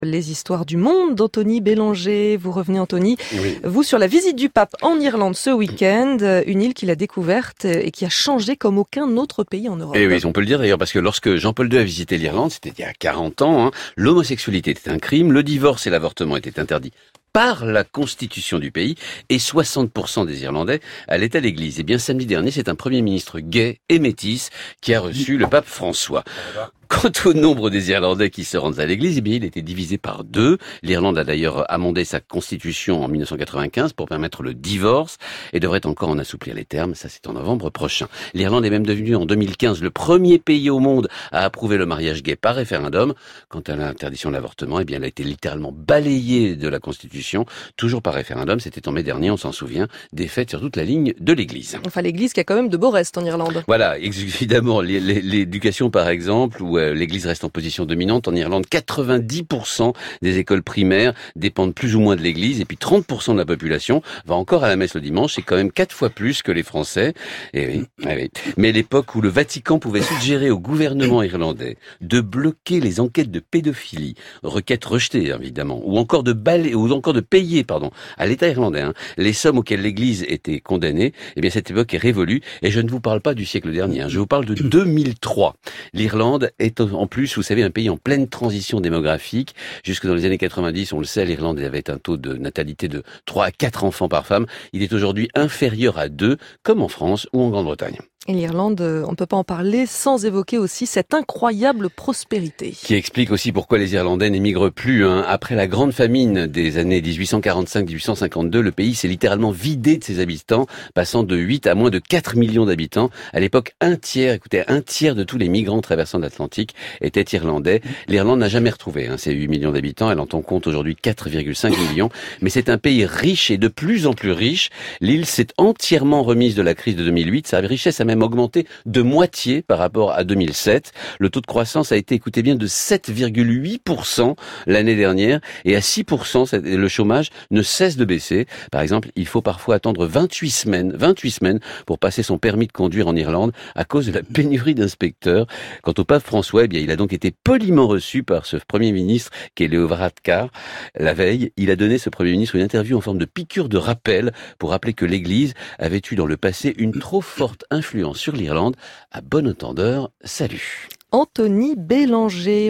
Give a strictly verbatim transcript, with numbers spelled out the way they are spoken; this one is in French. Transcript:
Les histoires du monde d'Anthony Bélanger. Vous revenez, Anthony, Oui. vous, sur la visite du pape en Irlande ce week-end, une île qu'il a découverte et qui a changé comme aucun autre pays en Europe. Et oui, on peut le dire d'ailleurs, parce que lorsque Jean-Paul deux a visité l'Irlande, c'était il y a quarante ans, hein, l'homosexualité était un crime, le divorce et l'avortement étaient interdits par la constitution du pays, et soixante pour cent des Irlandais allaient à l'église. Et bien, samedi dernier, c'est un premier ministre gay et métis qui a reçu le pape François. Quant au nombre des Irlandais qui se rendent à l'église, eh bien, il était divisé par deux. L'Irlande a d'ailleurs amendé sa constitution en mille neuf cent quatre-vingt-quinze pour permettre le divorce et devrait encore en assouplir les termes. Ça, c'est en novembre prochain. L'Irlande est même devenue en deux mille quinze le premier pays au monde à approuver le mariage gay par référendum. Quant à l'interdiction de l'avortement, eh bien, elle a été littéralement balayée de la constitution, toujours par référendum. C'était en mai dernier, on s'en souvient, des fêtes sur toute la ligne de l'église. Enfin, l'église qui a quand même de beaux restes en Irlande. Voilà, évidemment, l'éducation par exemple, où l'église reste en position dominante. En Irlande, quatre-vingt-dix pour cent des écoles primaires dépendent plus ou moins de l'église, et puis trente pour cent de la population va encore à la messe le dimanche. C'est quand même quatre fois plus que les Français. Et oui, et oui. Mais l'époque où le Vatican pouvait suggérer au gouvernement irlandais de bloquer les enquêtes de pédophilie, requêtes rejetées évidemment, ou encore de balayer, ou encore de payer, pardon, à l'État irlandais, hein, les sommes auxquelles l'église était condamnée, eh bien cette époque est révolue. Et je ne vous parle pas du siècle dernier, hein, je vous parle de deux mille trois. L'Irlande est en plus, vous savez, un pays en pleine transition démographique. Jusque dans les années quatre-vingt-dix, on le sait, l'Irlande avait un taux de natalité de trois à quatre enfants par femme. Il est aujourd'hui inférieur à deux, comme en France ou en Grande-Bretagne. Et l'Irlande, on ne peut pas en parler sans évoquer aussi cette incroyable prospérité. Qui explique aussi pourquoi les Irlandais n'émigrent plus. Hein. Après la grande famine des années dix-huit cent quarante-cinq dix-huit cent cinquante-deux, le pays s'est littéralement vidé de ses habitants, passant de huit à moins de quatre millions d'habitants. À l'époque, un tiers, écoutez, un tiers de tous les migrants traversant l'Atlantique étaient irlandais. L'Irlande n'a jamais retrouvé hein, ses huit millions d'habitants. Elle en compte aujourd'hui quatre virgule cinq millions. Mais c'est un pays riche et de plus en plus riche. L'île s'est entièrement remise de la crise de deux mille huit. Sa richesse a même augmenté de moitié par rapport à deux mille sept. Le taux de croissance a été, écoutez bien, de sept virgule huit pour cent l'année dernière, et à six pour cent, le chômage ne cesse de baisser. Par exemple, il faut parfois attendre vingt-huit semaines, vingt-huit semaines pour passer son permis de conduire en Irlande à cause de la pénurie d'inspecteurs. Quant au pape François, eh bien, il a donc été poliment reçu par ce premier ministre qui est Leo Varadkar. La veille, il a donné, ce premier ministre, une interview en forme de piqûre de rappel pour rappeler que l'Église avait eu dans le passé une trop forte influence sur l'Irlande. À bon entendeur, salut. Anthony Bélanger.